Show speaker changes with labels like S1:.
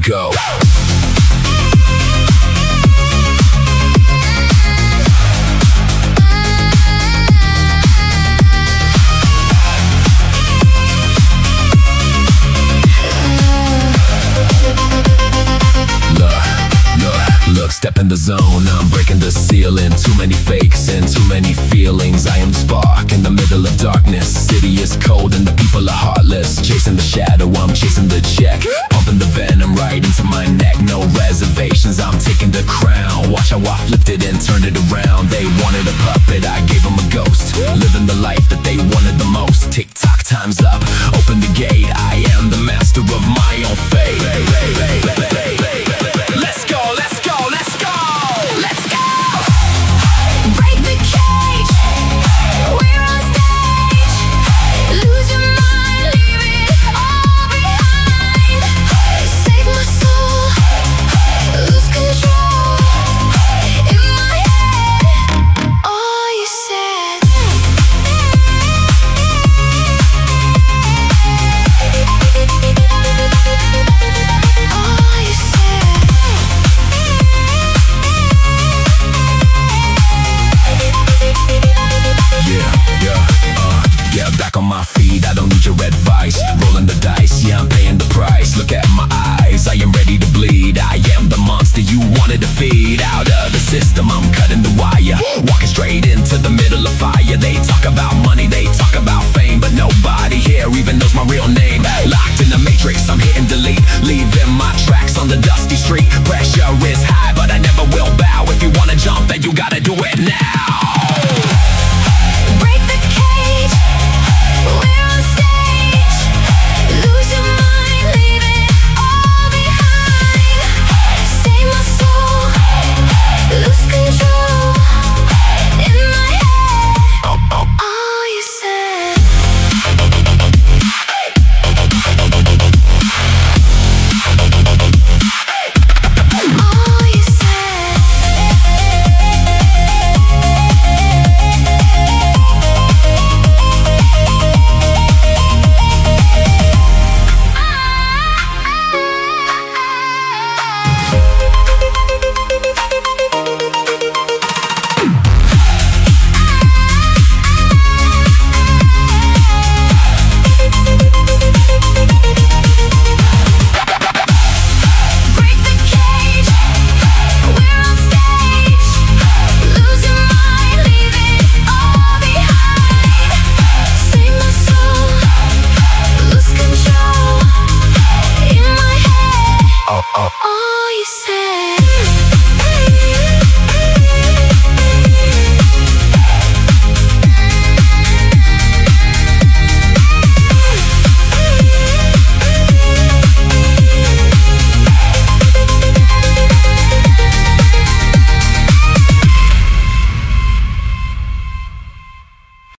S1: go. Look, step in the zone, I'm breaking the ceiling. Too many fakes and too many feelings. I am the spark in the middle of darkness. City is cold and the people are heartless. Chasing the shadow, I'm chasing the check. Pumping the venom right into my neck. No reservations, I'm taking the crown. Watch how I flipped it and turned it around. They wanted a puppet, I gave them a ghost. Living the life that they wanted the most. Tick tock, time's up, open the gate. I am the master of my own fate. Let's go, let's go, let's go, let's go.
S2: Break the cage, we're on stage. Lose your mind, leave it all behind. Save my soul, lose control. In my head, all you said. All you said.
S1: Yeah, back on my feet, I don't need your advice. Rolling the dice, yeah, I'm paying the price. Look at my eyes, I am ready to bleed. I am the monster you wanted to feed. Out of the system, I'm cutting the wire. Walking straight into the middle of fire. They talk about money, they talk about fame, but nobody here even knows my real name. Locked in the matrix, I'm hitting delete.